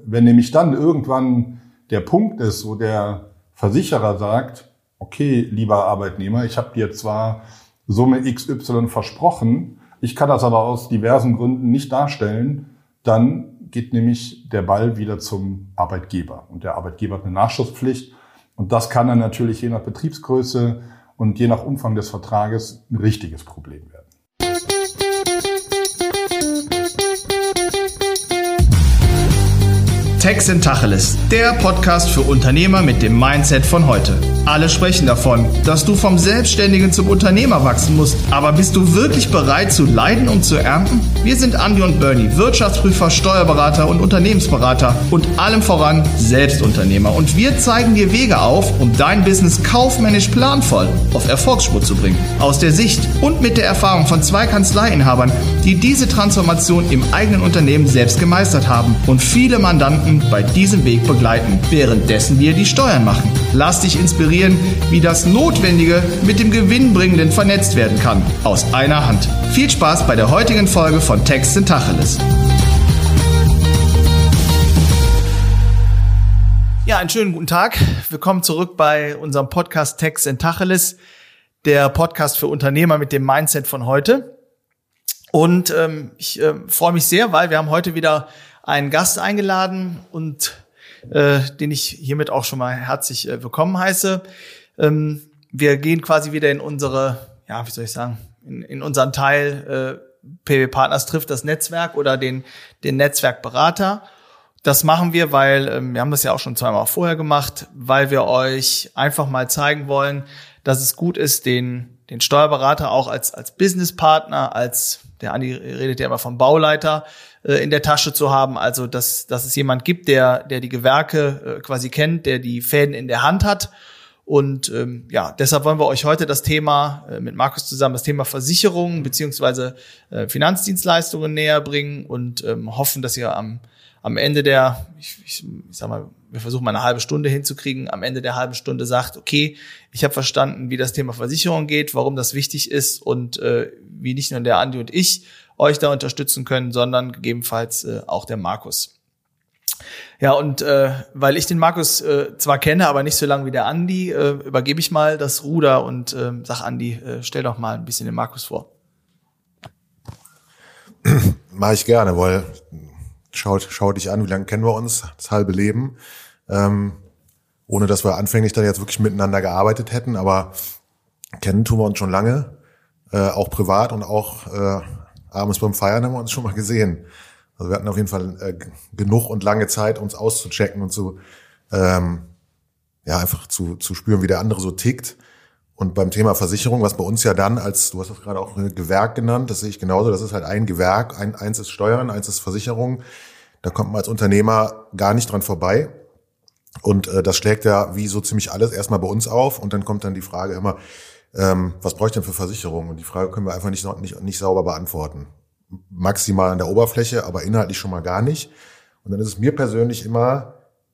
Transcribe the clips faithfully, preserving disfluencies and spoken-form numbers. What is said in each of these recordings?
wenn nämlich dann irgendwann der Punkt ist, wo der Versicherer sagt, okay, lieber Arbeitnehmer, ich habe dir zwar Summe X Y versprochen, ich kann das aber aus diversen Gründen nicht darstellen, dann geht nämlich der Ball wieder zum Arbeitgeber. Und der Arbeitgeber hat eine Nachschusspflicht. Und das kann dann natürlich je nach Betriebsgröße und je nach Umfang des Vertrages ein richtiges Problem werden. Tax and Tacheles, der Podcast für Unternehmer mit dem Mindset von heute. Alle sprechen davon, dass du vom Selbstständigen zum Unternehmer wachsen musst. Aber bist du wirklich bereit zu leiden, um zu ernten? Wir sind Andi und Bernie, Wirtschaftsprüfer, Steuerberater und Unternehmensberater und allem voran Selbstunternehmer. Und wir zeigen dir Wege auf, um dein Business kaufmännisch planvoll auf Erfolgsspur zu bringen. Aus der Sicht und mit der Erfahrung von zwei Kanzleiinhabern, die diese Transformation im eigenen Unternehmen selbst gemeistert haben und viele Mandanten bei diesem Weg begleiten, währenddessen wir die Steuern machen. Lass dich inspirieren, wie das Notwendige mit dem Gewinnbringenden vernetzt werden kann. Aus einer Hand. Viel Spaß bei der heutigen Folge von Tax and Tacheles. Ja, einen schönen guten Tag. Willkommen zurück bei unserem Podcast Tax and Tacheles, der Podcast für Unternehmer mit dem Mindset von heute. Und ähm, ich äh, freue mich sehr, weil wir haben heute wieder einen Gast eingeladen und äh, den ich hiermit auch schon mal herzlich äh, willkommen heiße. Ähm, wir gehen quasi wieder in unsere, ja, wie soll ich sagen, in, in unseren Teil äh, P W Partners trifft das Netzwerk oder den den Netzwerkberater. Das machen wir, weil ähm, wir haben das ja auch schon zweimal vorher gemacht, weil wir euch einfach mal zeigen wollen, dass es gut ist, den den Steuerberater auch als als Businesspartner, als der Andi redet ja immer vom Bauleiter, äh, in der Tasche zu haben. Also, dass, dass es jemand gibt, der, der die Gewerke äh, quasi kennt, der die Fäden in der Hand hat. Und ähm, ja, deshalb wollen wir euch heute das Thema äh, mit Markus zusammen, das Thema Versicherungen beziehungsweise äh, Finanzdienstleistungen näher bringen und ähm, hoffen, dass ihr am am Ende der, ich, ich, ich sag mal, wir versuchen mal eine halbe Stunde hinzukriegen, am Ende der halben Stunde sagt, okay, ich habe verstanden, wie das Thema Versicherung geht, warum das wichtig ist und äh, wie nicht nur der Andi und ich euch da unterstützen können, sondern gegebenenfalls äh, auch der Markus. Ja, und äh, weil ich den Markus äh, zwar kenne, aber nicht so lange wie der Andi, äh, übergebe ich mal das Ruder und äh, sag Andi, äh, stell doch mal ein bisschen den Markus vor. Mache ich gerne, weil schau, schau dich an, wie lange kennen wir uns, das halbe Leben, ähm, ohne dass wir anfänglich dann jetzt wirklich miteinander gearbeitet hätten, aber kennen tun wir uns schon lange, äh, auch privat und auch äh, abends beim Feiern haben wir uns schon mal gesehen. Also wir hatten auf jeden Fall äh, genug und lange Zeit, uns auszuchecken und zu ähm, ja einfach zu zu spüren, wie der andere so tickt. Und beim Thema Versicherung, was bei uns ja dann als, du hast das gerade auch Gewerk genannt, das sehe ich genauso, das ist halt ein Gewerk, ein, eins ist Steuern, eins ist Versicherung. Da kommt man als Unternehmer gar nicht dran vorbei. Und äh, das schlägt ja wie so ziemlich alles erstmal bei uns auf. Und dann kommt dann die Frage immer, ähm, was brauche ich denn für Versicherung? Und die Frage können wir einfach nicht, nicht, nicht sauber beantworten. Maximal an der Oberfläche, aber inhaltlich schon mal gar nicht. Und dann ist es mir persönlich immer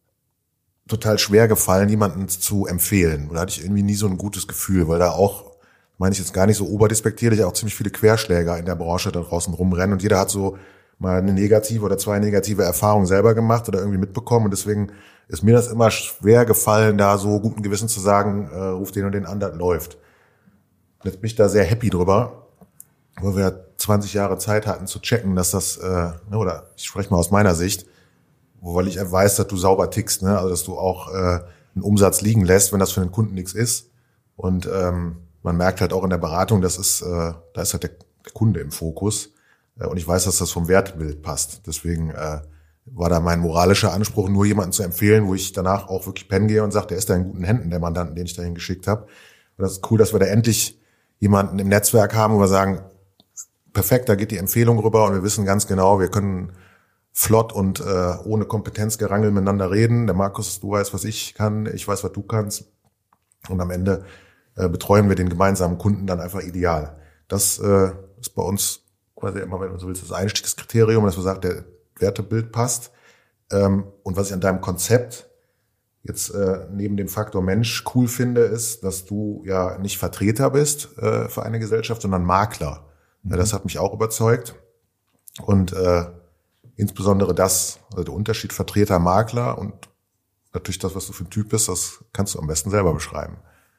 total schwer gefallen, jemanden zu empfehlen. Da hatte ich irgendwie nie so ein gutes Gefühl, weil da auch, meine ich jetzt gar nicht so oberdespektierlich, auch ziemlich viele Querschläger in der Branche da draußen rumrennen und jeder hat so mal eine negative oder zwei negative Erfahrungen selber gemacht oder irgendwie mitbekommen und deswegen ist mir das immer schwer gefallen, da so guten Gewissen zu sagen, äh, ruf den und den an, das läuft. Jetzt bin ich da sehr happy drüber, weil wir zwanzig Jahre Zeit hatten zu checken, dass das, äh, oder ich spreche mal aus meiner Sicht, weil ich weiß, dass du sauber tickst, ne? Also dass du auch äh, einen Umsatz liegen lässt, wenn das für den Kunden nichts ist. Und ähm, man merkt halt auch in der Beratung, das ist, äh, da ist halt der, der Kunde im Fokus. Äh, und ich weiß, dass das vom Wertbild passt. Deswegen äh, war da mein moralischer Anspruch, nur jemanden zu empfehlen, wo ich danach auch wirklich pennen gehe und sage, der ist da in guten Händen, der Mandanten, den ich dahin geschickt habe. Und das ist cool, dass wir da endlich jemanden im Netzwerk haben, wo wir sagen, perfekt, da geht die Empfehlung rüber und wir wissen ganz genau, wir können flott und äh, ohne Kompetenzgerangel miteinander reden. Der Markus, du weißt, was ich kann, ich weiß, was du kannst. Und am Ende äh, betreuen wir den gemeinsamen Kunden dann einfach ideal. Das äh, ist bei uns quasi immer, wenn du so willst, das Einstiegskriterium, dass wir sagen, der Wertebild passt. Ähm, und was ich an deinem Konzept jetzt äh, neben dem Faktor Mensch cool finde, ist, dass du ja nicht Vertreter bist äh, für eine Gesellschaft, sondern Makler. Mhm. Ja, das hat mich auch überzeugt. Und äh, insbesondere das, also der Unterschied Vertreter, Makler und natürlich das, was du für ein Typ bist, das kannst du am besten selber beschreiben.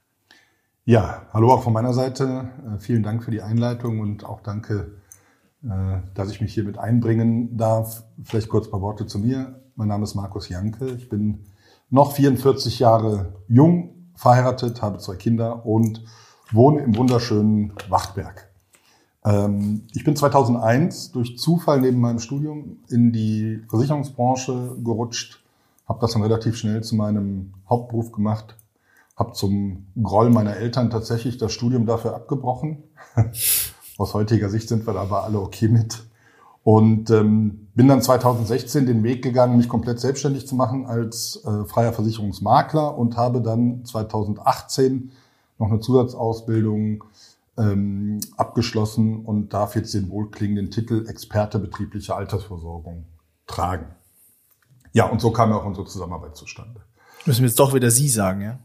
Ja, hallo auch von meiner Seite. Äh, vielen Dank für die Einleitung und auch danke, äh, dass ich mich hier mit einbringen darf. Vielleicht kurz ein paar Worte zu mir. Mein Name ist Markus Janke. Ich bin noch vierundvierzig Jahre jung, verheiratet, habe zwei Kinder und wohne im wunderschönen Wachtberg. Ähm, ich bin zweitausendeins durch Zufall neben meinem Studium in die Versicherungsbranche gerutscht, habe das dann relativ schnell zu meinem Hauptberuf gemacht, habe zum Groll meiner Eltern tatsächlich das Studium dafür abgebrochen. Aus heutiger Sicht sind wir da aber alle okay mit. Und ähm, bin dann zweitausendsechzehn den Weg gegangen, mich komplett selbstständig zu machen als äh, freier Versicherungsmakler und habe dann zweitausendachtzehn noch eine Zusatzausbildung ähm, abgeschlossen und darf jetzt den wohlklingenden Titel Experte betriebliche Altersversorgung tragen. Ja, und so kam ja auch unsere Zusammenarbeit zustande. Müssen wir jetzt doch wieder Sie sagen, ja?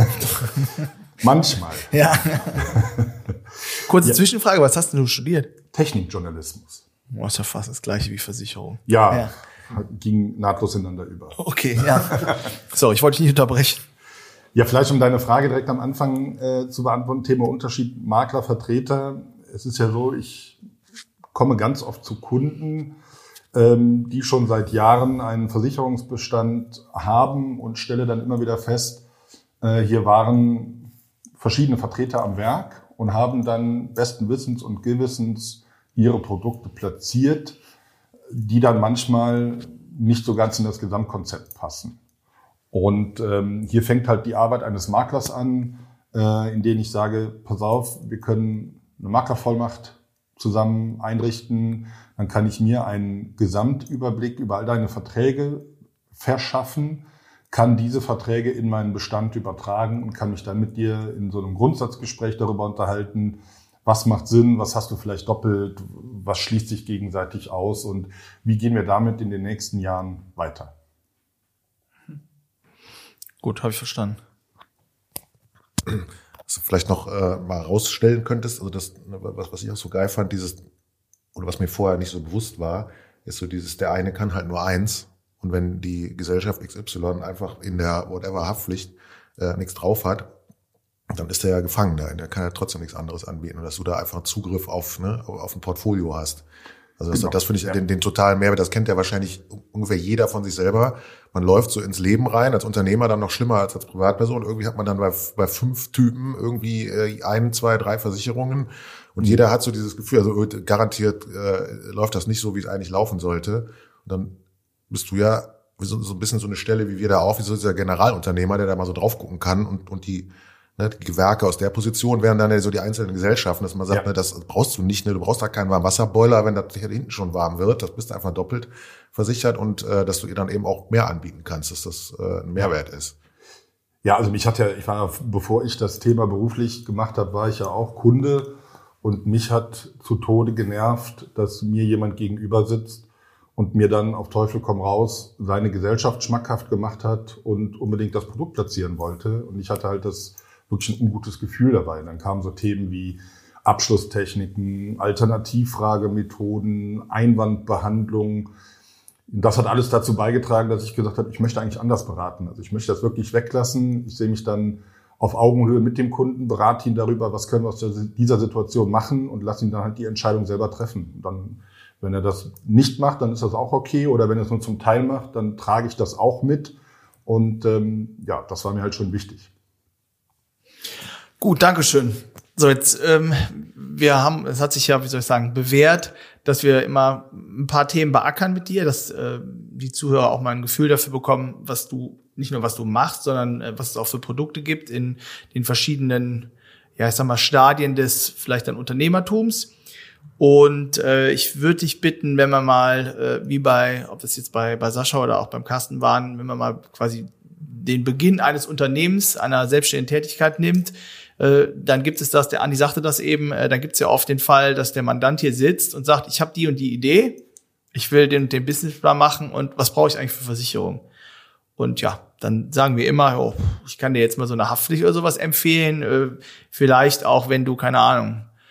Manchmal. Ja. Kurze Ja. Zwischenfrage, was hast denn du studiert? Technikjournalismus. Oh, ist ja fast das Gleiche wie Versicherung. Ja, Ja. ging nahtlos ineinander über. Okay, ja. So, ich wollte dich nicht unterbrechen. Ja, vielleicht um deine Frage direkt am Anfang äh, zu beantworten, Thema Unterschied Makler, Vertreter. Es ist ja so, ich komme ganz oft zu Kunden, ähm, die schon seit Jahren einen Versicherungsbestand haben und stelle dann immer wieder fest, äh, hier waren verschiedene Vertreter am Werk und haben dann besten Wissens und Gewissens ihre Produkte platziert, die dann manchmal nicht so ganz in das Gesamtkonzept passen. Und ähm, hier fängt halt die Arbeit eines Maklers an, äh, in denen ich sage, pass auf, wir können eine Maklervollmacht zusammen einrichten, dann kann ich mir einen Gesamtüberblick über all deine Verträge verschaffen, kann diese Verträge in meinen Bestand übertragen und kann mich dann mit dir in so einem Grundsatzgespräch darüber unterhalten, was macht Sinn, was hast du vielleicht doppelt, was schließt sich gegenseitig aus und wie gehen wir damit in den nächsten Jahren weiter. Gut, habe ich verstanden. Was du vielleicht noch äh, mal rausstellen könntest, also das, was, was ich auch so geil fand, dieses, oder was mir vorher nicht so bewusst war, ist so dieses, der eine kann halt nur eins und wenn die Gesellschaft X Y einfach in der whatever Haftpflicht äh, nichts drauf hat, dann ist der ja gefangen da, der kann ja trotzdem nichts anderes anbieten und dass du da einfach Zugriff auf, ne, auf ein Portfolio hast. Also das, Genau. das finde ich Ja. den, den totalen Mehrwert, das kennt ja wahrscheinlich ungefähr jeder von sich selber. Man läuft so ins Leben rein, als Unternehmer dann noch schlimmer als als Privatperson. Irgendwie hat man dann bei, bei fünf Typen irgendwie äh, ein, zwei, drei Versicherungen und mhm. jeder hat so dieses Gefühl, also garantiert äh, läuft das nicht so, wie es eigentlich laufen sollte. Und dann bist du ja so, so ein bisschen so eine Stelle wie wir da auch, wie so dieser Generalunternehmer, der da mal so drauf gucken kann und, und die Ne, die Gewerke aus der Position wären dann ja so die einzelnen Gesellschaften, dass man sagt, Ja. ne, das brauchst du nicht, ne, du brauchst da keinen Warmwasserboiler, wenn das hier hinten schon warm wird, das bist du einfach doppelt versichert und äh, dass du ihr dann eben auch mehr anbieten kannst, dass das äh, ein Mehrwert ist. Ja, also mich hat ja, ich war, bevor ich das Thema beruflich gemacht habe, war ich ja auch Kunde und mich hat zu Tode genervt, dass mir jemand gegenüber sitzt und mir dann auf Teufel komm raus seine Gesellschaft schmackhaft gemacht hat und unbedingt das Produkt platzieren wollte und ich hatte halt das wirklich ein ungutes Gefühl dabei. Dann kamen so Themen wie Abschlusstechniken, Alternativfragemethoden, Einwandbehandlung. Das hat alles dazu beigetragen, dass ich gesagt habe, ich möchte eigentlich anders beraten. Also ich möchte das wirklich weglassen. Ich sehe mich dann auf Augenhöhe mit dem Kunden, berate ihn darüber, was können wir aus dieser Situation machen und lasse ihn dann halt die Entscheidung selber treffen. Und dann, wenn er das nicht macht, dann ist das auch okay. Oder wenn er es nur zum Teil macht, dann trage ich das auch mit. Und ähm, ja, das war mir halt schon wichtig. Gut, Dankeschön. So, jetzt, ähm, wir haben, es hat sich ja, wie soll ich sagen, bewährt, dass wir immer ein paar Themen beackern mit dir, dass äh, die Zuhörer auch mal ein Gefühl dafür bekommen, was du, nicht nur was du machst, sondern äh, was es auch für Produkte gibt in den verschiedenen, ja, ich sag mal, Stadien des vielleicht dann Unternehmertums. Und äh, ich würde dich bitten, wenn wir mal, äh, wie bei, ob das jetzt bei, bei Sascha oder auch beim Carsten waren, wenn man mal quasi den Beginn eines Unternehmens, einer selbstständigen Tätigkeit nimmt, äh, dann gibt es das, der Andi sagte das eben, äh, dann gibt es ja oft den Fall, dass der Mandant hier sitzt und sagt, ich habe die und die Idee, ich will den, den Businessplan machen und was brauche ich eigentlich für Versicherung? Und ja, dann sagen wir immer, oh, ich kann dir jetzt mal so eine Haftpflicht oder sowas empfehlen, äh, vielleicht auch, wenn du, keine Ahnung,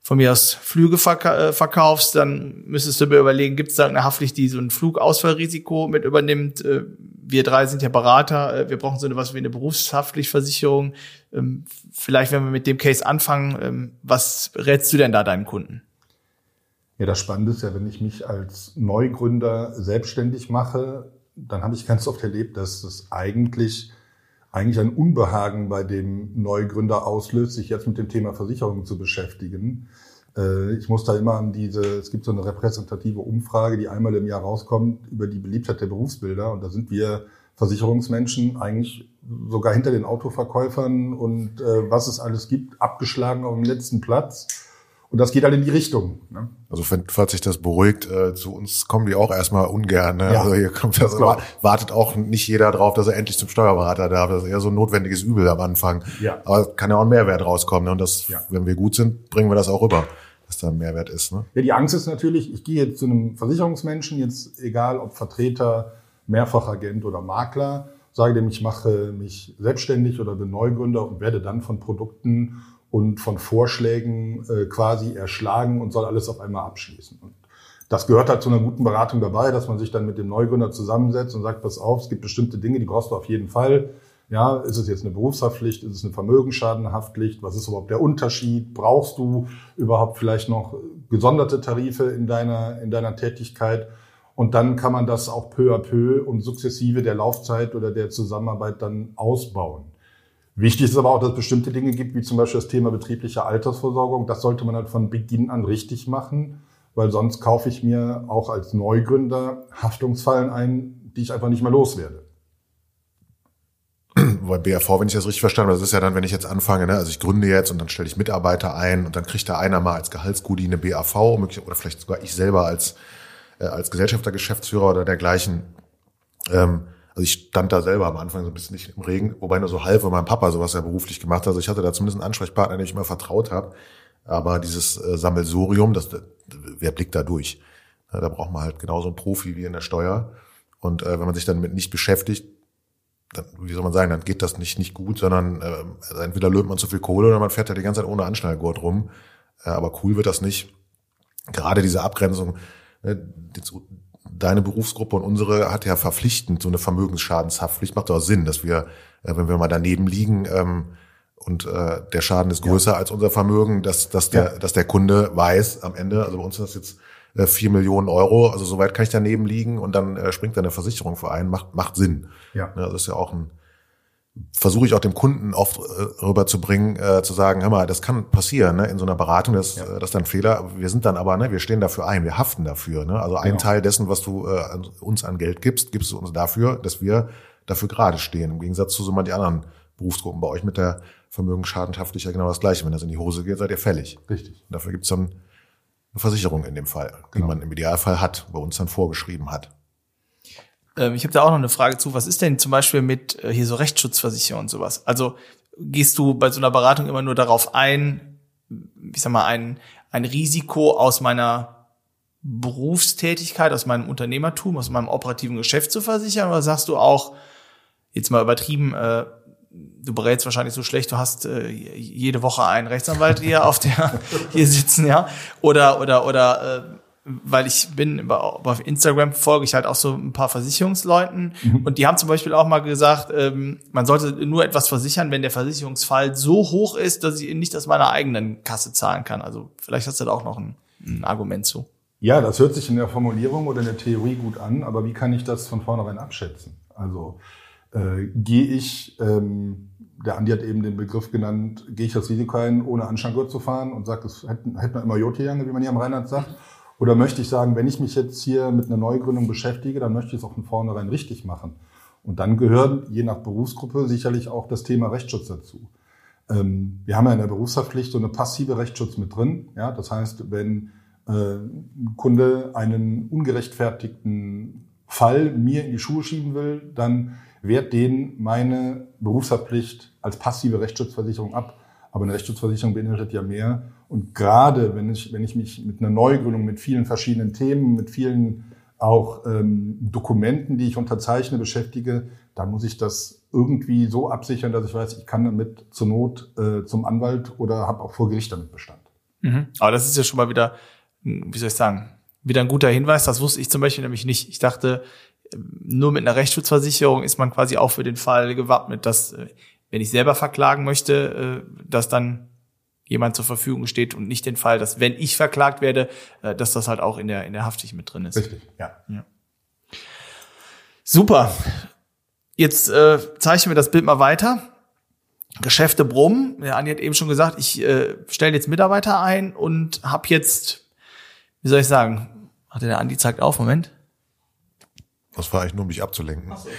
von mir aus Flüge verka- verkaufst, dann müsstest du mir überlegen, gibt es da eine Haftpflicht, die so ein Flugausfallrisiko mit übernimmt? Wir drei sind ja Berater, wir brauchen so etwas wie eine Berufshaftpflichtversicherung. Vielleicht, wenn wir mit dem Case anfangen, was rätst du denn da deinen Kunden? Ja, das Spannende ist ja, wenn ich mich als Neugründer selbstständig mache, dann habe ich ganz oft erlebt, dass es eigentlich eigentlich ein Unbehagen bei dem Neugründer auslöst, sich jetzt mit dem Thema Versicherung zu beschäftigen. Ich muss da immer an diese, es gibt so eine repräsentative Umfrage, die einmal im Jahr rauskommt, über die Beliebtheit der Berufsbilder. Und da sind wir Versicherungsmenschen eigentlich sogar hinter den Autoverkäufern und äh, was es alles gibt, abgeschlagen auf dem letzten Platz. Und das geht halt in die Richtung. Ne? Also falls sich das beruhigt, äh, zu uns kommen die auch erstmal ungern. Ne? Ja, also hier kommt das, das wartet auch nicht jeder drauf, dass er endlich zum Steuerberater darf. Das ist eher so ein notwendiges Übel am Anfang. Ja. Aber kann ja auch ein Mehrwert rauskommen. Ne? Und das, ja. wenn wir gut sind, bringen wir das auch rüber, dass da ein Mehrwert ist. Ne? Ja, die Angst ist natürlich, ich gehe jetzt zu einem Versicherungsmenschen, jetzt egal ob Vertreter, Mehrfachagent oder Makler, sage dem, ich mache mich selbstständig oder bin Neugründer und werde dann von Produkten und von Vorschlägen äh, quasi erschlagen und soll alles auf einmal abschließen. Und das gehört halt zu einer guten Beratung dabei, dass man sich dann mit dem Neugründer zusammensetzt und sagt, pass auf, es gibt bestimmte Dinge, die brauchst du auf jeden Fall. Ja, ist es jetzt eine Berufshaftpflicht, ist es eine Vermögensschadenhaftpflicht, was ist überhaupt der Unterschied? Brauchst du überhaupt vielleicht noch gesonderte Tarife in deiner, in deiner Tätigkeit? Und dann kann man das auch peu à peu und sukzessive der Laufzeit oder der Zusammenarbeit dann ausbauen. Wichtig ist aber auch, dass es bestimmte Dinge gibt, wie zum Beispiel das Thema betriebliche Altersversorgung. Das sollte man halt von Beginn an richtig machen, weil sonst kaufe ich mir auch als Neugründer Haftungsfallen ein, die ich einfach nicht mehr loswerde. Bei B R V, wenn ich das richtig verstanden habe, das ist ja dann, wenn ich jetzt anfange, ne, also ich gründe jetzt und dann stelle ich Mitarbeiter ein und dann kriegt da einer mal als Gehaltsguttie eine B A V oder vielleicht sogar ich selber als äh, als Gesellschafter, Geschäftsführer oder dergleichen. Ähm, Also ich stand da selber am Anfang so ein bisschen nicht im Regen, wobei nur so halb, weil mein Papa sowas ja beruflich gemacht hat. Also ich hatte da zumindest einen Ansprechpartner, den ich immer vertraut habe. Aber dieses äh, Sammelsurium, das, wer blickt da durch? Ja, da braucht man halt genauso einen Profi wie in der Steuer. Und äh, wenn man sich dann mit nicht beschäftigt, dann, wie soll man sagen, dann geht das nicht nicht gut, sondern äh, also entweder löhnt man zu viel Kohle oder man fährt ja die ganze Zeit ohne Anschnallgurt rum. Äh, aber cool wird das nicht. Gerade diese Abgrenzung, äh, jetzt, deine Berufsgruppe und unsere hat ja verpflichtend so eine Vermögensschadenshaftpflicht. Macht doch Sinn, dass wir, äh, wenn wir mal daneben liegen ähm, und äh, der Schaden ist größer ja. als unser Vermögen, dass, dass, der, ja. dass der Kunde weiß am Ende, also bei uns ist das jetzt äh, vier Millionen Euro, also soweit kann ich daneben liegen und dann äh, springt da eine Versicherung für ein, macht, macht Sinn. Ja. Ja, das ist ja auch ein, versuche ich auch dem Kunden oft äh, rüberzubringen, äh, zu sagen, hör mal, das kann passieren, ne, in so einer Beratung, das, ja. äh, das ist dann ein Fehler. Wir sind dann aber, ne, wir stehen dafür ein, wir haften dafür, ne. Also ein genau. Teil dessen, was du äh, uns an Geld gibst, gibst du uns dafür, dass wir dafür gerade stehen. Im Gegensatz zu so mal die anderen Berufsgruppen. Bei euch mit der Vermögensschadenshaftpflicht ja genau das Gleiche. Wenn das in die Hose geht, seid ihr fällig. Richtig. Und dafür gibt's dann eine Versicherung in dem Fall, genau. die man im Idealfall hat, bei uns dann vorgeschrieben hat. Ich habe da auch noch eine Frage zu. Was ist denn zum Beispiel mit hier so Rechtsschutzversicherung und sowas? Also gehst du bei so einer Beratung immer nur darauf ein, ich sag mal, ein, ein Risiko aus meiner Berufstätigkeit, aus meinem Unternehmertum, aus meinem operativen Geschäft zu versichern? Oder sagst du auch, jetzt mal übertrieben, äh, du berätst wahrscheinlich so schlecht, du hast äh, jede Woche einen Rechtsanwalt hier auf der hier sitzen, ja? Oder oder oder äh, weil ich bin auf Instagram folge ich halt auch so ein paar Versicherungsleuten mhm. und die haben zum Beispiel auch mal gesagt, ähm, man sollte nur etwas versichern, wenn der Versicherungsfall so hoch ist, dass ich ihn nicht aus meiner eigenen Kasse zahlen kann. Also vielleicht hast du da auch noch ein, ein Argument zu. Ja, das hört sich in der Formulierung oder in der Theorie gut an, aber wie kann ich das von vornherein abschätzen? Also äh, gehe ich, ähm, der Andi hat eben den Begriff genannt, gehe ich das Risiko ein, ohne Anschlaggurt zu fahren und sagt, das hätte, hätte man immer Jotejange, wie man hier am Rheinland sagt. Oder möchte ich sagen, wenn ich mich jetzt hier mit einer Neugründung beschäftige, dann möchte ich es auch von vornherein richtig machen. Und dann gehört je nach Berufsgruppe sicherlich auch das Thema Rechtsschutz dazu. Ähm, wir haben ja in der Berufshaftpflicht so eine passive Rechtsschutz mit drin. Ja, das heißt, wenn äh, ein Kunde einen ungerechtfertigten Fall mir in die Schuhe schieben will, dann wehrt den meine Berufshaftpflicht als passive Rechtsschutzversicherung ab. Aber eine Rechtsschutzversicherung beinhaltet ja mehr. Und gerade wenn ich, wenn ich mich mit einer Neugründung, mit vielen verschiedenen Themen, mit vielen auch ähm, Dokumenten, die ich unterzeichne, beschäftige, dann muss ich das irgendwie so absichern, dass ich weiß, ich kann damit zur Not äh, zum Anwalt oder habe auch vor Gericht damit Bestand. Mhm. Aber das ist ja schon mal wieder, wie soll ich sagen, wieder ein guter Hinweis. Das wusste ich zum Beispiel nämlich nicht. Ich dachte, nur mit einer Rechtsschutzversicherung ist man quasi auch für den Fall gewappnet, dass, wenn ich selber verklagen möchte, dass dann jemand zur Verfügung steht und nicht den Fall, dass, wenn ich verklagt werde, dass das halt auch in der, in der Haftpflicht mit drin ist. Richtig, ja. ja. Super. Jetzt äh, zeichnen wir das Bild mal weiter. Geschäfte brummen. Der Andi hat eben schon gesagt, ich äh, stelle jetzt Mitarbeiter ein und habe jetzt, wie soll ich sagen, hatte der Andi zeigt auf, Moment. Das war eigentlich nur, um mich abzulenken. Ach so.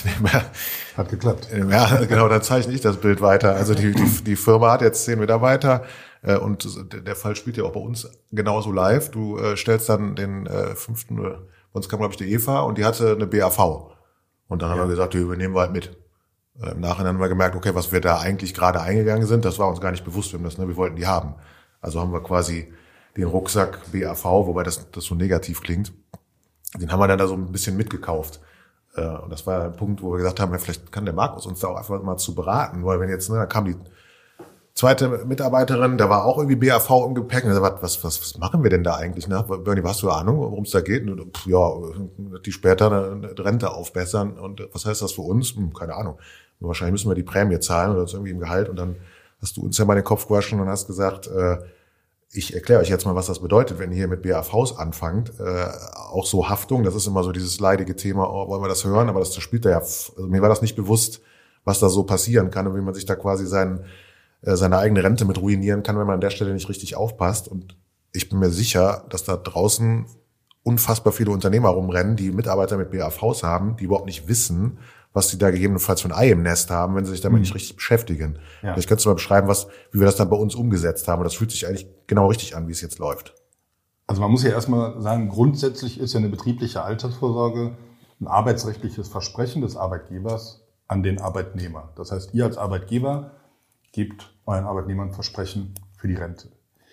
Hat geklappt. Ja, genau, dann zeichne ich das Bild weiter. Also die, die, die Firma hat jetzt zehn Mitarbeiter äh, und der Fall spielt ja auch bei uns genauso live. Du äh, stellst dann den äh, fünften, bei uns kam, glaube ich, die Eva und die hatte eine B A V. Und dann haben ja. wir gesagt, die übernehmen wir halt mit. Im Nachhinein haben wir gemerkt, okay, was wir da eigentlich gerade eingegangen sind, das war uns gar nicht bewusst, wir haben das, ne, wir wollten die haben. Also haben wir quasi den Rucksack B A V, wobei das, das so negativ klingt, den haben wir dann da so ein bisschen mitgekauft. Und das war ein Punkt, wo wir gesagt haben, ja, vielleicht kann der Markus uns da auch einfach mal zu beraten, weil wenn jetzt, ne, da kam die zweite Mitarbeiterin, da war auch irgendwie B A V im Gepäck. Und was, was, was machen wir denn da eigentlich? Ne? Bernie, hast du Ahnung, worum es da geht? Und, pff, ja, die später eine Rente aufbessern. Und was heißt das für uns? Hm, keine Ahnung. Und wahrscheinlich müssen wir die Prämie zahlen oder das irgendwie im Gehalt. Und dann hast du uns ja mal den Kopf gewaschen und hast gesagt, äh, ich erkläre euch jetzt mal, was das bedeutet, wenn ihr hier mit B A Vs anfangt. Äh, auch so Haftung, das ist immer so dieses leidige Thema, oh, wollen wir das hören? Aber das spielt da ja, also mir war das nicht bewusst, was da so passieren kann und wie man sich da quasi seinen seine eigene Rente mit ruinieren kann, wenn man an der Stelle nicht richtig aufpasst. Und ich bin mir sicher, dass da draußen unfassbar viele Unternehmer rumrennen, die Mitarbeiter mit B A Vs haben, die überhaupt nicht wissen, was sie da gegebenenfalls für ein Ei im Nest haben, wenn sie sich damit mhm. nicht richtig beschäftigen. Ja. Vielleicht könntest du mal beschreiben, was, wie wir das dann bei uns umgesetzt haben. Und das fühlt sich eigentlich genau richtig an, wie es jetzt läuft. Also man muss ja erstmal sagen, grundsätzlich ist ja eine betriebliche Altersvorsorge ein arbeitsrechtliches Versprechen des Arbeitgebers an den Arbeitnehmer. Das heißt, ihr als Arbeitgeber gebt euren Arbeitnehmern ein Versprechen für die Rente.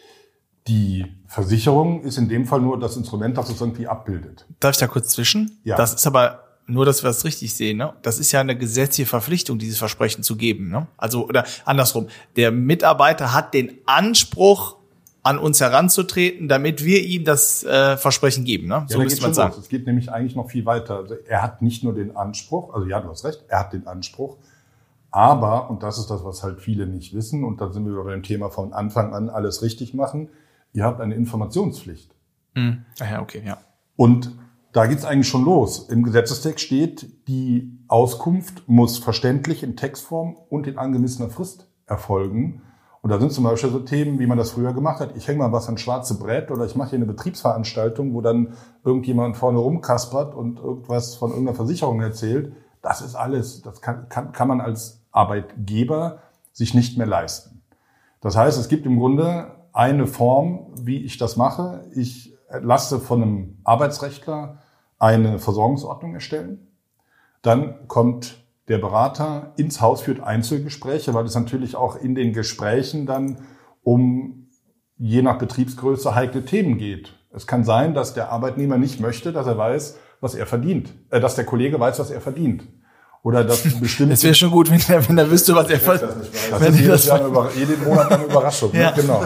Die Versicherung ist in dem Fall nur das Instrument, das es irgendwie abbildet. Darf ich da kurz zwischen? Ja. Das ist aber nur, dass wir das richtig sehen, ne? Das ist ja eine gesetzliche Verpflichtung, dieses Versprechen zu geben, ne? Also, oder andersrum. Der Mitarbeiter hat den Anspruch, an uns heranzutreten, damit wir ihm das äh, Versprechen geben, ne? So ja, müsste man sagen. Es geht nämlich eigentlich noch viel weiter. Also er hat nicht nur den Anspruch, also ja, du hast recht, er hat den Anspruch, aber, und das ist das, was halt viele nicht wissen, und da sind wir bei dem Thema von Anfang an alles richtig machen, ihr habt eine Informationspflicht. Mhm. Ach ja, okay, ja. Und da geht's eigentlich schon los. Im Gesetzestext steht, die Auskunft muss verständlich in Textform und in angemessener Frist erfolgen. Und da sind zum Beispiel so Themen, wie man das früher gemacht hat. Ich hänge mal was an schwarze Brett oder ich mache hier eine Betriebsveranstaltung, wo dann irgendjemand vorne rumkaspert und irgendwas von irgendeiner Versicherung erzählt. Das ist alles, das kann, kann, kann man als Arbeitgeber sich nicht mehr leisten. Das heißt, es gibt im Grunde eine Form, wie ich das mache. Ich lasse von einem Arbeitsrechtler eine Versorgungsordnung erstellen. Dann kommt der Berater ins Haus, führt Einzelgespräche, weil es natürlich auch in den Gesprächen dann um je nach Betriebsgröße heikle Themen geht. Es kann sein, dass der Arbeitnehmer nicht möchte, dass er weiß, was er verdient, äh, dass der Kollege weiß, was er verdient. Oder dass bestimmte. Es wäre schon gut, wenn er, wenn er wüsste, was er verdient. Das, das ist jedes Jahr eine Über- jeden Monat eine Überraschung. Ja. Ne? Genau.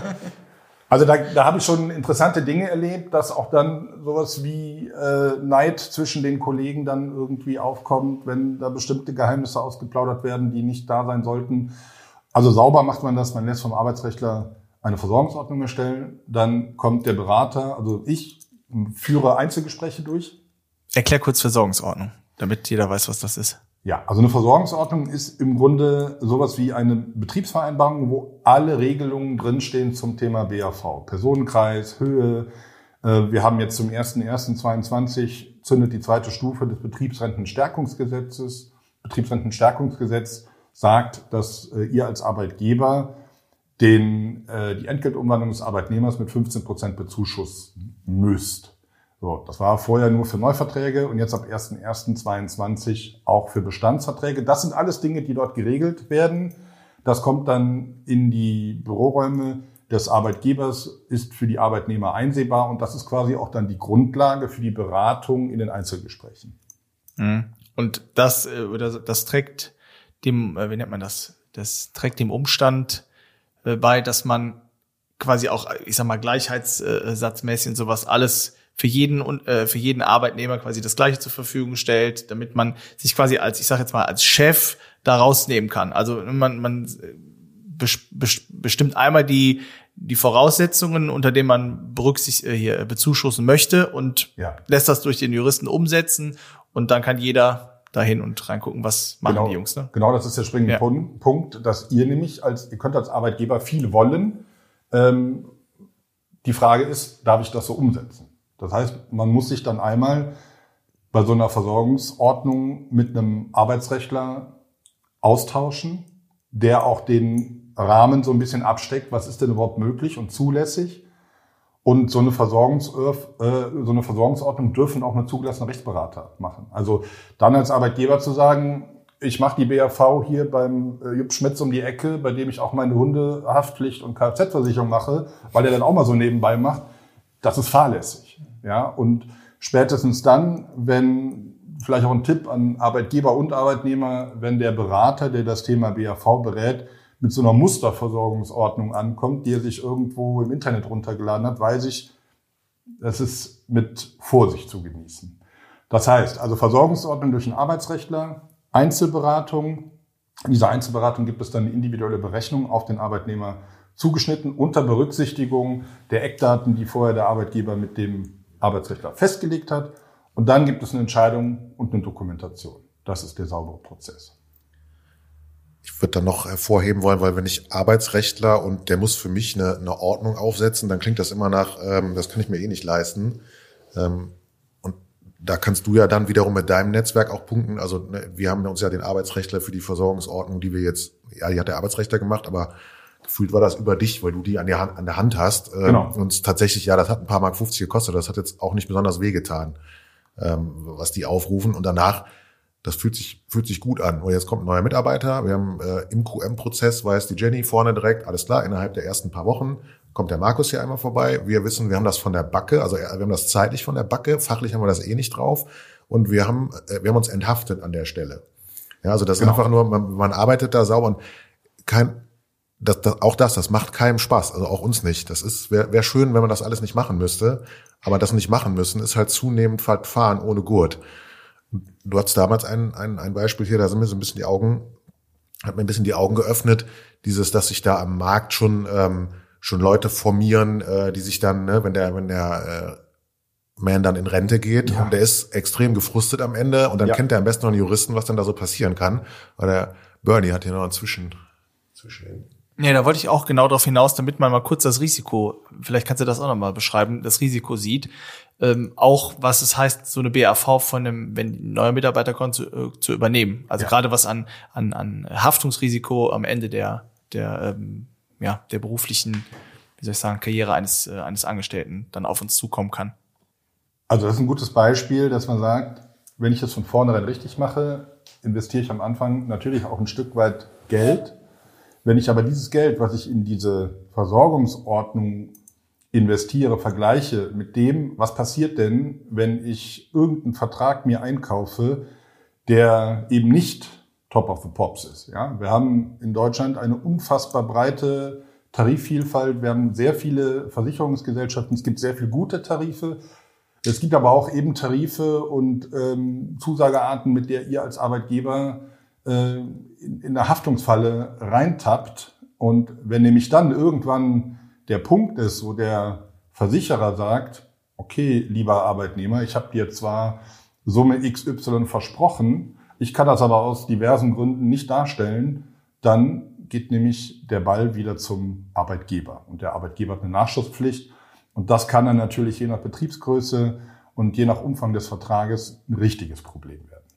Also da, da habe ich schon interessante Dinge erlebt, dass auch dann sowas wie äh, Neid zwischen den Kollegen dann irgendwie aufkommt, wenn da bestimmte Geheimnisse ausgeplaudert werden, die nicht da sein sollten. Also sauber macht man das, man lässt vom Arbeitsrechtler eine Versorgungsordnung erstellen, dann kommt der Berater, also ich führe Einzelgespräche durch. Erklär kurz Versorgungsordnung, damit jeder weiß, was das ist. Ja, also eine Versorgungsordnung ist im Grunde sowas wie eine Betriebsvereinbarung, wo alle Regelungen drinstehen zum Thema B A V. Personenkreis, Höhe. Wir haben jetzt zum ersten ersten zweitausendzweiundzwanzig zündet die zweite Stufe des Betriebsrentenstärkungsgesetzes. Betriebsrentenstärkungsgesetz sagt, dass ihr als Arbeitgeber den, die Entgeltumwandlung des Arbeitnehmers mit fünfzehn Prozent bezuschussen müsst. So, das war vorher nur für Neuverträge und jetzt ab ersten ersten zweiundzwanzig auch für Bestandsverträge. Das sind alles Dinge, die dort geregelt werden. Das kommt dann in die Büroräume des Arbeitgebers, ist für die Arbeitnehmer einsehbar und das ist quasi auch dann die Grundlage für die Beratung in den Einzelgesprächen. Und das, das trägt dem, wie nennt man das? Das trägt dem Umstand bei, dass man quasi auch, ich sag mal, gleichheitssatzmäßig und sowas alles für jeden und äh, für jeden Arbeitnehmer quasi das Gleiche zur Verfügung stellt, damit man sich quasi als, ich sag jetzt mal, als Chef da rausnehmen kann. Also man man bestimmt einmal die die Voraussetzungen, unter denen man berücksichtigt äh, hier bezuschussen möchte und ja. lässt das durch den Juristen umsetzen und dann kann jeder dahin und reingucken, was machen genau, die Jungs. Ne? Genau, das ist der springende ja. Punkt, dass ihr nämlich als ihr könnt als Arbeitgeber viel wollen. Ähm, die Frage ist, darf ich das so umsetzen? Das heißt, man muss sich dann einmal bei so einer Versorgungsordnung mit einem Arbeitsrechtler austauschen, der auch den Rahmen so ein bisschen absteckt, was ist denn überhaupt möglich und zulässig. Und so eine, Versorgungs, äh, so eine Versorgungsordnung dürfen auch eine zugelassene Rechtsberater machen. Also dann als Arbeitgeber zu sagen, ich mache die B A V hier beim äh, Jupp Schmitz um die Ecke, bei dem ich auch meine Hundehaftpflicht und Kfz-Versicherung mache, weil der dann auch mal so nebenbei macht, das ist fahrlässig. Ja, und spätestens dann, wenn, vielleicht auch ein Tipp an Arbeitgeber und Arbeitnehmer, wenn der Berater, der das Thema B A V berät, mit so einer Musterversorgungsordnung ankommt, die er sich irgendwo im Internet runtergeladen hat, weiß ich, das ist mit Vorsicht zu genießen. Das heißt, also Versorgungsordnung durch einen Arbeitsrechtler, Einzelberatung. In dieser Einzelberatung gibt es dann eine individuelle Berechnung auf den Arbeitnehmer zugeschnitten, unter Berücksichtigung der Eckdaten, die vorher der Arbeitgeber mit dem Arbeitsrechtler festgelegt hat. Und dann gibt es eine Entscheidung und eine Dokumentation. Das ist der saubere Prozess. Ich würde dann noch hervorheben wollen, weil wenn ich Arbeitsrechtler und der muss für mich eine, eine Ordnung aufsetzen, dann klingt das immer nach, ähm, das kann ich mir eh nicht leisten. Ähm, und da kannst du ja dann wiederum mit deinem Netzwerk auch punkten. Also ne, wir haben uns ja den Arbeitsrechtler für die Versorgungsordnung, die wir jetzt, ja, die hat der Arbeitsrechtler gemacht, aber gefühlt war das über dich, weil du die an der Hand, an der Hand hast. Ähm, genau. Und tatsächlich, ja, das hat ein paar Mark fünfzig gekostet. Das hat jetzt auch nicht besonders wehgetan, ähm, was die aufrufen. Und danach, das fühlt sich fühlt sich gut an. Und jetzt kommt ein neuer Mitarbeiter. Wir haben äh, im Q M-Prozess, weiß die Jenny vorne direkt, alles klar, innerhalb der ersten paar Wochen kommt der Markus hier einmal vorbei. Wir wissen, wir haben das von der Backe, also wir haben das zeitlich von der Backe, fachlich haben wir das eh nicht drauf. Und wir haben äh, wir haben uns enthaftet an der Stelle. Ja, also das genau. ist einfach nur, man, man arbeitet da sauber und kein Das, das, auch das, das macht keinem Spaß, also auch uns nicht. Das ist wäre wär schön, wenn man das alles nicht machen müsste, aber das nicht machen müssen ist halt zunehmend fahren ohne Gurt. Du hattest damals ein, ein, ein Beispiel hier, da sind mir so ein bisschen die Augen, hat mir ein bisschen die Augen geöffnet, dieses, dass sich da am Markt schon ähm, schon Leute formieren, äh, die sich dann, ne, wenn der wenn der äh, Man dann in Rente geht ja. und der ist extrem gefrustet am Ende und dann ja. kennt er am besten noch einen Juristen, was dann da so passieren kann. Weil der Bernie hat hier noch einen Zwischen zwischen Ja, da wollte ich auch genau darauf hinaus, damit man mal kurz das Risiko, vielleicht kannst du das auch nochmal beschreiben, das Risiko sieht. Ähm, auch was es heißt, so eine B A V von einem, wenn ein neuer Mitarbeiter kommt, zu, äh, zu übernehmen. Also ja. gerade was an, an, an Haftungsrisiko am Ende der, der, ähm, ja, der beruflichen, wie soll ich sagen, Karriere eines, äh, eines Angestellten dann auf uns zukommen kann. Also das ist ein gutes Beispiel, dass man sagt, wenn ich das von vornherein richtig mache, investiere ich am Anfang natürlich auch ein Stück weit Geld. Wenn ich aber dieses Geld, was ich in diese Versorgungsordnung investiere, vergleiche mit dem, was passiert denn, wenn ich irgendeinen Vertrag mir einkaufe, der eben nicht Top of the Pops ist. Ja, wir haben in Deutschland eine unfassbar breite Tarifvielfalt. Wir haben sehr viele Versicherungsgesellschaften. Es gibt sehr viele gute Tarife. Es gibt aber auch eben Tarife und ähm, Zusagearten, mit der ihr als Arbeitgeber äh, in, in eine Haftungsfalle reintappt. Und wenn nämlich dann irgendwann der Punkt ist, wo der Versicherer sagt, okay, lieber Arbeitnehmer, ich habe dir zwar Summe X Y versprochen, ich kann das aber aus diversen Gründen nicht darstellen, dann geht nämlich der Ball wieder zum Arbeitgeber. Und der Arbeitgeber hat eine Nachschusspflicht. Und das kann dann natürlich je nach Betriebsgröße und je nach Umfang des Vertrages ein richtiges Problem werden.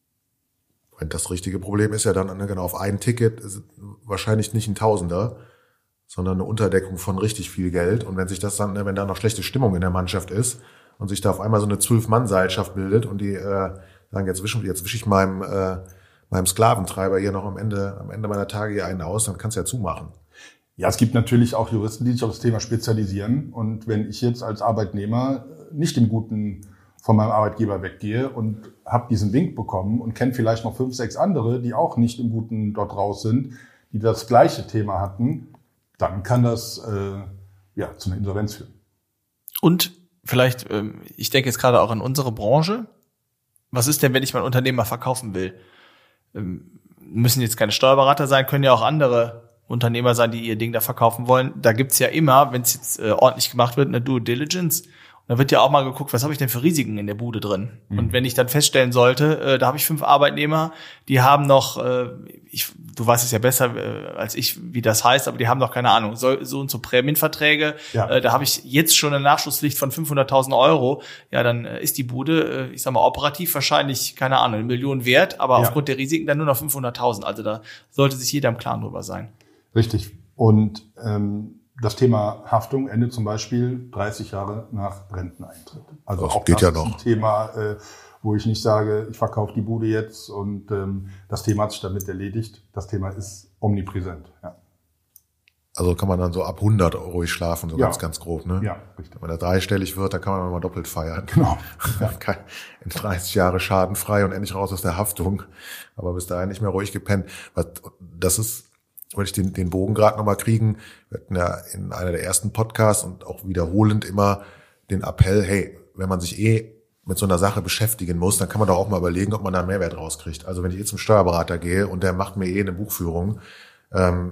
Das richtige Problem ist ja dann genau auf ein Ticket wahrscheinlich nicht ein Tausender, sondern eine Unterdeckung von richtig viel Geld. Und wenn sich das dann, wenn da noch schlechte Stimmung in der Mannschaft ist und sich da auf einmal so eine Zwölf-Mann-Seilschaft bildet und die äh, sagen, jetzt wische jetzt wisch ich meinem äh, meinem Sklaventreiber hier noch am Ende am Ende meiner Tage hier einen aus, dann kannst du ja zumachen. Ja, es gibt natürlich auch Juristen, die sich auf das Thema spezialisieren. Und wenn ich jetzt als Arbeitnehmer nicht im Guten von meinem Arbeitgeber weggehe und habe diesen Wink bekommen und kenne vielleicht noch fünf, sechs andere, die auch nicht im Guten dort raus sind, die das gleiche Thema hatten, dann kann das äh, ja, zu einer Insolvenz führen. Und vielleicht, ich denke jetzt gerade auch an unsere Branche. Was ist denn, wenn ich mein Unternehmen mal verkaufen will? Müssen jetzt keine Steuerberater sein, können ja auch andere Unternehmer sein, die ihr Ding da verkaufen wollen. Da gibt's ja immer, wenn es jetzt äh, ordentlich gemacht wird, eine Due Diligence. Und da wird ja auch mal geguckt, was habe ich denn für Risiken in der Bude drin? Mhm. Und wenn ich dann feststellen sollte, äh, da habe ich fünf Arbeitnehmer, die haben noch, äh, ich, du weißt es ja besser äh, als ich, wie das heißt, aber die haben noch keine Ahnung, so, so und so Prämienverträge. Ja. Äh, da habe ich jetzt schon eine Nachschusspflicht von fünfhunderttausend Euro. Ja, dann äh, ist die Bude, äh, ich sag mal, operativ wahrscheinlich, keine Ahnung, eine Million wert, aber ja. aufgrund der Risiken dann nur noch fünfhunderttausend. Also da sollte sich jeder im Klaren drüber sein. Richtig. Und ähm, das Thema Haftung endet zum Beispiel dreißig Jahre nach Renteneintritt. Also das auch geht das ja ist noch. ein Thema, äh, wo ich nicht sage, ich verkaufe die Bude jetzt und ähm, das Thema hat sich damit erledigt. Das Thema ist omnipräsent. Ja. Also kann man dann so ab hundert ruhig schlafen, so ja. ganz, ganz grob, ne? Ja, richtig. Wenn er dreistellig wird, dann kann man nochmal doppelt feiern. Genau. Ja. In dreißig Jahre schadenfrei und endlich raus aus der Haftung. Aber bis dahin nicht mehr ruhig gepennt. Das ist, wollte ich den, den Bogen gerade nochmal kriegen. Wir hatten ja in einer der ersten Podcasts und auch wiederholend immer den Appell, hey, wenn man sich eh mit so einer Sache beschäftigen muss, dann kann man doch auch mal überlegen, ob man da einen Mehrwert rauskriegt. Also wenn ich jetzt zum Steuerberater gehe und der macht mir eh eine Buchführung, ähm,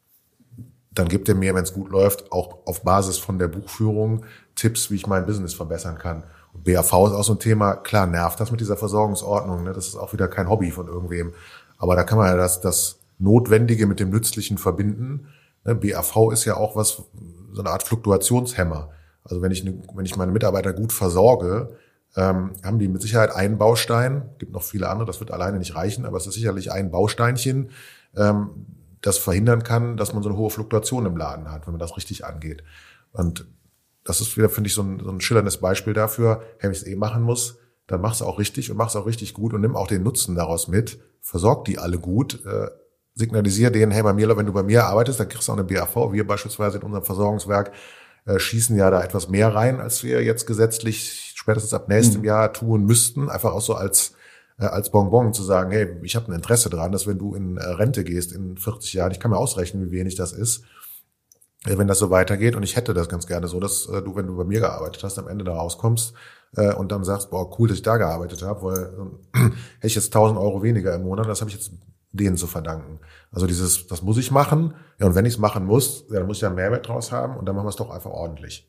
dann gibt er mir, wenn es gut läuft, auch auf Basis von der Buchführung Tipps, wie ich mein Business verbessern kann. Und B A V ist auch so ein Thema, klar nervt das mit dieser Versorgungsordnung, ne? Das ist auch wieder kein Hobby von irgendwem. Aber da kann man ja das, das Notwendige mit dem Nützlichen verbinden. Ne? B A V ist ja auch was, so eine Art Fluktuationshemmer. Also wenn ich, wenn ich meine Mitarbeiter gut versorge, ähm, haben die mit Sicherheit einen Baustein, gibt noch viele andere, das wird alleine nicht reichen, aber es ist sicherlich ein Bausteinchen, ähm, das verhindern kann, dass man so eine hohe Fluktuation im Laden hat, wenn man das richtig angeht. Und das ist wieder, finde ich, so ein, so ein schillerndes Beispiel dafür, hey, wenn ich es eh machen muss, dann mach's auch richtig und mach's auch richtig gut und nimm auch den Nutzen daraus mit, versorg die alle gut, äh, signalisier denen, hey, bei mir, wenn du bei mir arbeitest, dann kriegst du auch eine B A V. Wir beispielsweise in unserem Versorgungswerk äh, schießen ja da etwas mehr rein, als wir jetzt gesetzlich spätestens ab nächstem mhm. Jahr tun müssten, einfach auch so als als Bonbon zu sagen, hey, ich habe ein Interesse dran, dass wenn du in Rente gehst in vierzig Jahren, ich kann mir ausrechnen, wie wenig das ist, wenn das so weitergeht. Und ich hätte das ganz gerne so, dass du, wenn du bei mir gearbeitet hast, am Ende da rauskommst und dann sagst, boah, cool, dass ich da gearbeitet habe, weil hätte ich jetzt tausend Euro weniger im Monat, das habe ich jetzt denen zu verdanken. Also dieses, das muss ich machen. Ja, und wenn ich es machen muss, ja, dann muss ich ja einen Mehrwert draus haben und dann machen wir es doch einfach ordentlich.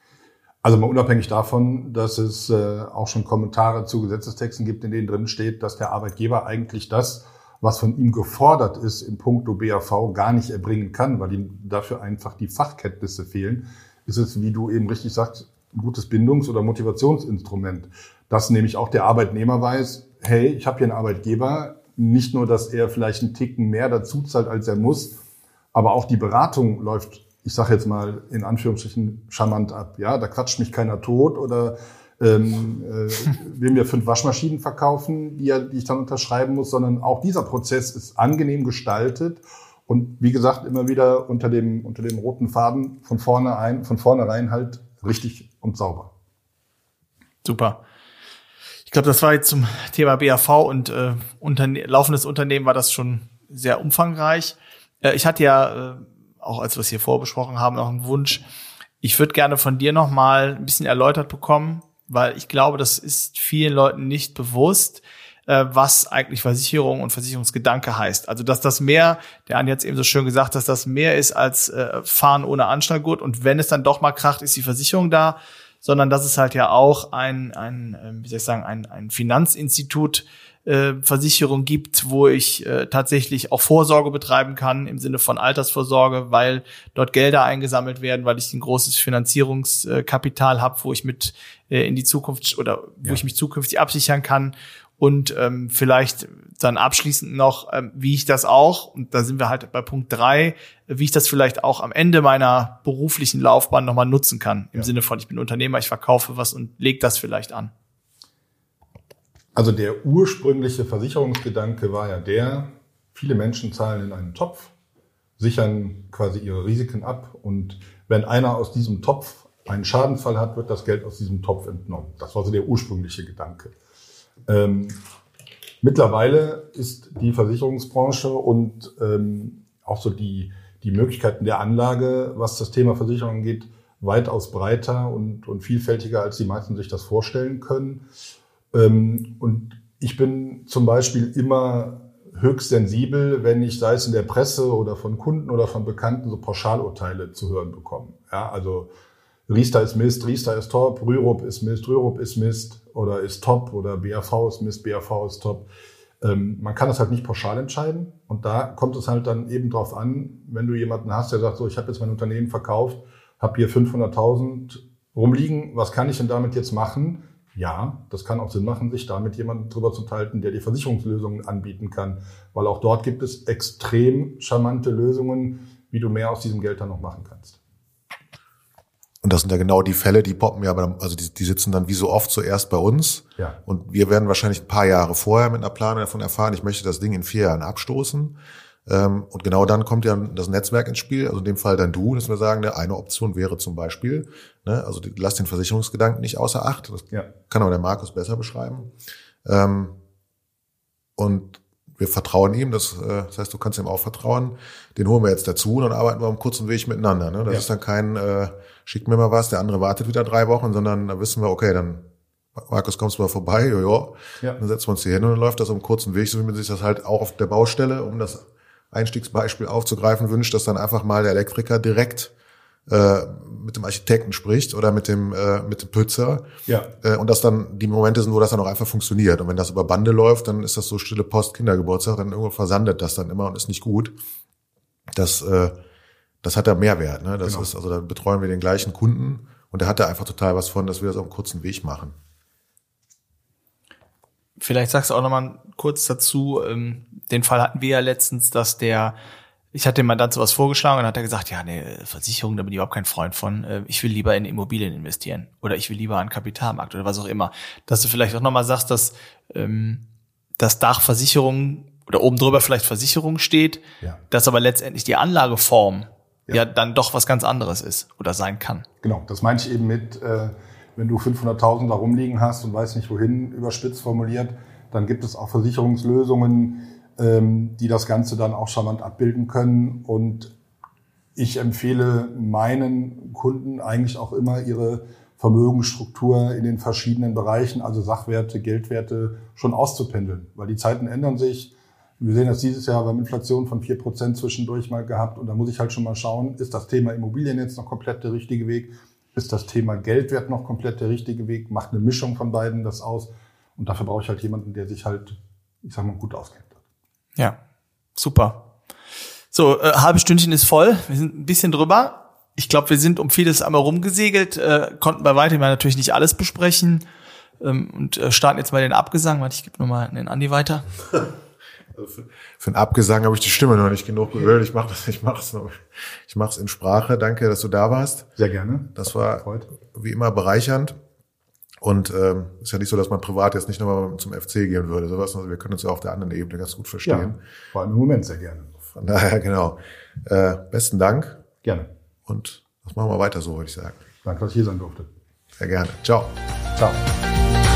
Also mal unabhängig davon, dass es äh, auch schon Kommentare zu Gesetzestexten gibt, in denen drin steht, dass der Arbeitgeber eigentlich das, was von ihm gefordert ist, in puncto B A V gar nicht erbringen kann, weil ihm dafür einfach die Fachkenntnisse fehlen, ist es, wie du eben richtig sagst, ein gutes Bindungs- oder Motivationsinstrument. Dass nämlich auch der Arbeitnehmer weiß, hey, ich habe hier einen Arbeitgeber, nicht nur, dass er vielleicht einen Ticken mehr dazu zahlt, als er muss, aber auch die Beratung läuft, ich sage jetzt mal in Anführungsstrichen, charmant ab. Ja, da quatscht mich keiner tot oder ähm, äh, will mir fünf Waschmaschinen verkaufen, die, die ich dann unterschreiben muss, sondern auch dieser Prozess ist angenehm gestaltet und wie gesagt immer wieder unter dem unter dem roten Faden von vorne ein, von vornherein halt richtig und sauber. Super. Ich glaube, das war jetzt zum Thema B A V und äh, Unterne- laufendes Unternehmen war das schon sehr umfangreich. Äh, ich hatte ja äh, auch als wir es hier vorbesprochen haben, noch einen Wunsch. Ich würde gerne von dir noch mal ein bisschen erläutert bekommen, weil ich glaube, das ist vielen Leuten nicht bewusst, äh, was eigentlich Versicherung und Versicherungsgedanke heißt. Also, dass das mehr, der Andi hat es eben so schön gesagt, dass das mehr ist als äh, Fahren ohne Anschnallgurt und wenn es dann doch mal kracht, ist die Versicherung da, sondern dass es halt ja auch ein, ein äh, wie soll ich sagen, ein, ein Finanzinstitut Äh, Versicherung gibt, wo ich äh, tatsächlich auch Vorsorge betreiben kann im Sinne von Altersvorsorge, weil dort Gelder eingesammelt werden, weil ich ein großes Finanzierungskapital habe, wo ich mit äh, in die Zukunft oder wo ja. ich mich zukünftig absichern kann und ähm, vielleicht dann abschließend noch, ähm, wie ich das auch, und da sind wir halt bei Punkt drei, wie ich das vielleicht auch am Ende meiner beruflichen Laufbahn nochmal nutzen kann, im ja. Sinne von, ich bin Unternehmer, ich verkaufe was und lege das vielleicht an. Also der ursprüngliche Versicherungsgedanke war ja der, viele Menschen zahlen in einen Topf, sichern quasi ihre Risiken ab und wenn einer aus diesem Topf einen Schadenfall hat, wird das Geld aus diesem Topf entnommen. Das war so der ursprüngliche Gedanke. Ähm, mittlerweile ist die Versicherungsbranche und ähm, auch so die, die Möglichkeiten der Anlage, was das Thema Versicherung angeht, weitaus breiter und, und vielfältiger, als die meisten sich das vorstellen können. Ähm, und ich bin zum Beispiel immer höchst sensibel, wenn ich, sei es in der Presse oder von Kunden oder von Bekannten, so Pauschalurteile zu hören bekomme. Ja, also Riester ist Mist, Riester ist top, Rürup ist Mist, Rürup ist Mist oder ist top oder B A V ist Mist, B A V ist top. Ähm, man kann das halt nicht pauschal entscheiden und da kommt es halt dann eben drauf an, wenn du jemanden hast, der sagt, so, ich habe jetzt mein Unternehmen verkauft, habe hier fünfhunderttausend rumliegen, was kann ich denn damit jetzt machen? Ja, das kann auch Sinn machen, sich da mit jemandem drüber zu unterhalten, der die Versicherungslösungen anbieten kann, weil auch dort gibt es extrem charmante Lösungen, wie du mehr aus diesem Geld dann noch machen kannst. Und das sind ja genau die Fälle, die poppen ja, also die, die sitzen dann wie so oft zuerst bei uns. Ja. Und wir werden wahrscheinlich ein paar Jahre vorher mit einer Planung davon erfahren, ich möchte das Ding in vier Jahren abstoßen. Und genau dann kommt ja das Netzwerk ins Spiel, also in dem Fall dann du, dass wir sagen, eine Option wäre zum Beispiel, ne, also lass den Versicherungsgedanken nicht außer Acht, das ja. kann aber der Markus besser beschreiben. Und wir vertrauen ihm, das, das heißt, du kannst ihm auch vertrauen, den holen wir jetzt dazu und dann arbeiten wir auf einem kurzen Weg miteinander. Ne? Das ja. ist dann kein, äh, schick mir mal was, der andere wartet wieder drei Wochen, sondern da wissen wir, okay, dann Markus, kommst du mal vorbei, jojo, ja. dann setzen wir uns hier hin und dann läuft das auf einem kurzen Weg, so wie man sich das halt auch auf der Baustelle, um das Einstiegsbeispiel aufzugreifen wünscht, dass dann einfach mal der Elektriker direkt äh, mit dem Architekten spricht oder mit dem äh, mit dem Pützer ja. äh, und dass dann die Momente sind, wo das dann auch einfach funktioniert. Und wenn das über Bande läuft, dann ist das so stille Post Kindergeburtstag, dann irgendwo versandet das dann immer und ist nicht gut. Das äh, das hat ja Mehrwert, ne? Das genau. ist also, da betreuen wir den gleichen Kunden und der hat da einfach total was von, dass wir das auf einem kurzen Weg machen. Vielleicht sagst du auch noch mal kurz dazu, ähm, den Fall hatten wir ja letztens, dass der, ich hatte ihm mal dazu was vorgeschlagen und dann hat er gesagt, ja, nee, Versicherung, da bin ich überhaupt kein Freund von, äh, ich will lieber in Immobilien investieren oder ich will lieber an Kapitalmarkt oder was auch immer. Dass du vielleicht auch noch mal sagst, dass ähm, das Dach Versicherung oder oben drüber vielleicht Versicherung steht, ja. dass aber letztendlich die Anlageform ja. ja dann doch was ganz anderes ist oder sein kann. Genau, das meine ich eben mit, äh, wenn du fünfhunderttausend da rumliegen hast und weißt nicht wohin, überspitzt formuliert, dann gibt es auch Versicherungslösungen, ähm, die das Ganze dann auch charmant abbilden können. Und ich empfehle meinen Kunden eigentlich auch immer, ihre Vermögensstruktur in den verschiedenen Bereichen, also Sachwerte, Geldwerte, schon auszupendeln. Weil die Zeiten ändern sich. Wir sehen das dieses Jahr, wir haben Inflation von vier Prozent zwischendurch mal gehabt. Und da muss ich halt schon mal schauen, ist das Thema Immobilien jetzt noch komplett der richtige Weg? Ist das Thema Geldwert noch komplett der richtige Weg? Macht eine Mischung von beiden das aus? Und dafür brauche ich halt jemanden, der sich halt, ich sag mal, gut auskennt. Ja, super. So, äh, halbe Stündchen ist voll. Wir sind ein bisschen drüber. Ich glaube, wir sind um vieles einmal rumgesegelt, äh, konnten bei weitem natürlich nicht alles besprechen ähm, und äh, starten jetzt mal den Abgesang. Warte, ich gebe nochmal den Andi weiter. Also für, für einen Abgesang habe ich die Stimme noch nicht genug gewöhnt. Ich mache das, ich mache es noch, ich mache es in Sprache. Danke, dass du da warst. Sehr gerne. Das war wie immer bereichernd. Und ähm, ist ja nicht so, dass man privat jetzt nicht nochmal zum F C gehen würde. Sowas. Also wir können uns ja auf der anderen Ebene ganz gut verstehen. Ja, vor allem im Moment sehr gerne. Von daher, genau. Äh, besten Dank. Gerne. Und das machen wir weiter so, würde ich sagen. Danke, dass ich hier sein durfte. Sehr gerne. Ciao. Ciao.